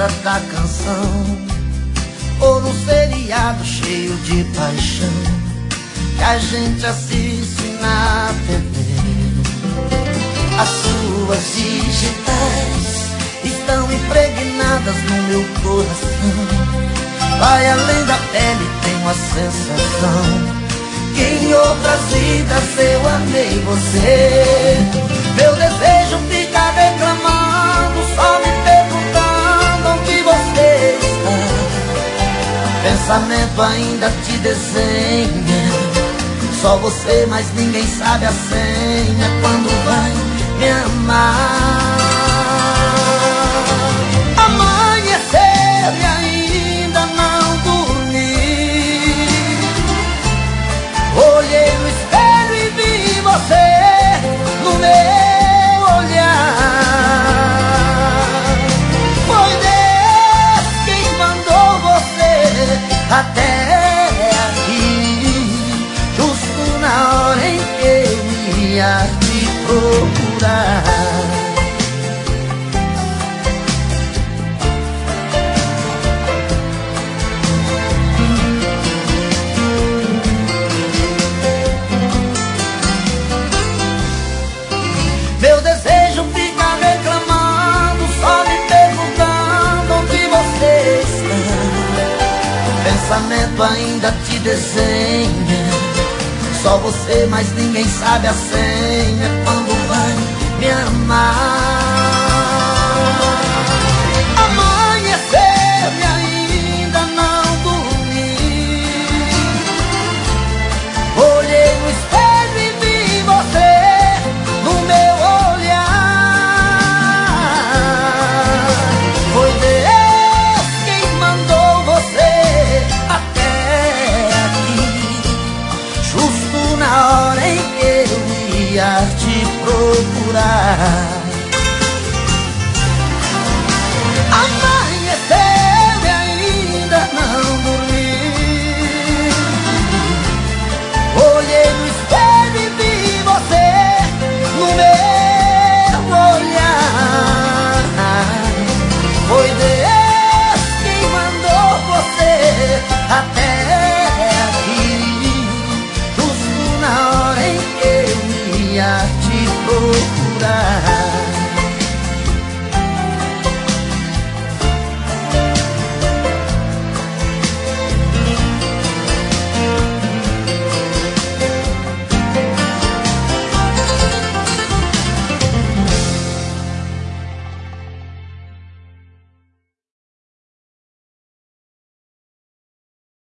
da canção, ou no seriado cheio de paixão que a gente assiste na TV. As suas digitais estão impregnadas no meu coração. Vai além da pele, tenho a sensação que em outras vidas eu amei você. Meu desejo fica reclamando, só me perguntando onde você está. Pensamento ainda te desenha, só você, mas ninguém sabe a senha. Quando vai me amar? Amanhecer e ainda não dormi. Olhei no espelho e vi você no meu olhar. Foi Deus quem mandou você até aqui, justo na hora em que eu ia te procurar. Meu desejo fica reclamando, só me perguntando onde você está. Pensamento ainda te desenha, só você, mas ninguém sabe a senha. Quando vai me amar? Amanhecer e ainda não dormi. Olhei no espelho e vi você no meu olhar. Foi Deus quem mandou você até aqui, justo na hora em que eu ia te procurar. Amanheceu e ainda não dormi. Olhei no espelho e vi você no meu olhar. Foi Deus quem mandou você até aqui, justo na hora em que eu ia te procurar.